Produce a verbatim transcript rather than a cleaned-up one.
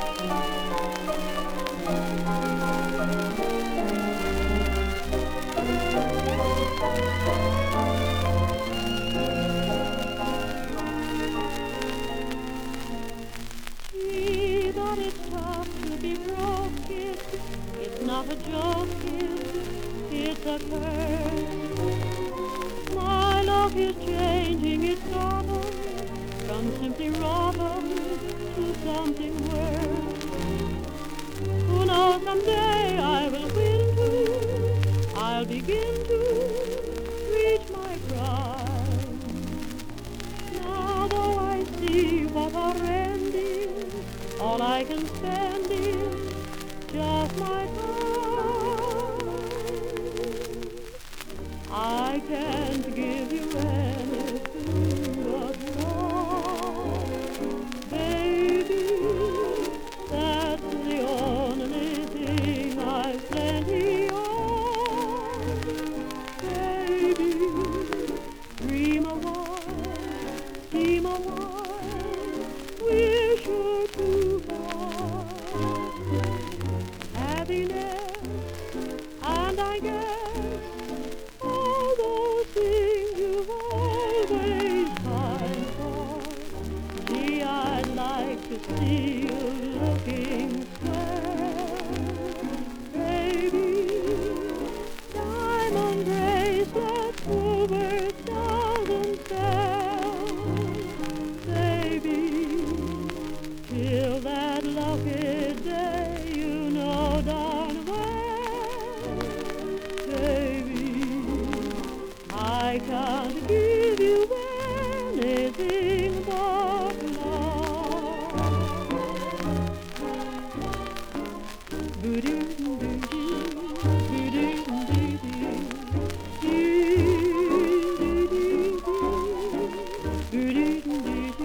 Gee, but it's tough to be broke, kid. It's not a joke, kid. It's a curse. My luck is changing its bottom from simply rotten to something worse. Who knows, someday I will win too. I'll begin to reach my prime. Now though I see what a rend is, all I can spend is just my time. I can't give you anything but love, baby. That's the only thing I've plenty of, baby. Dream a while, scheme a while, wish her too far. Happiness, and I guess all those things you've always pined for. Gee, I'd like to see you looking swell, baby. Diamond bracelets, Woolworth doesn't sell, baby. Till that lucky day, you know darn well, baby, I can't give you anything but love. Do-do-do-do-do, do-do-do-do-do, do-do-do-do-do.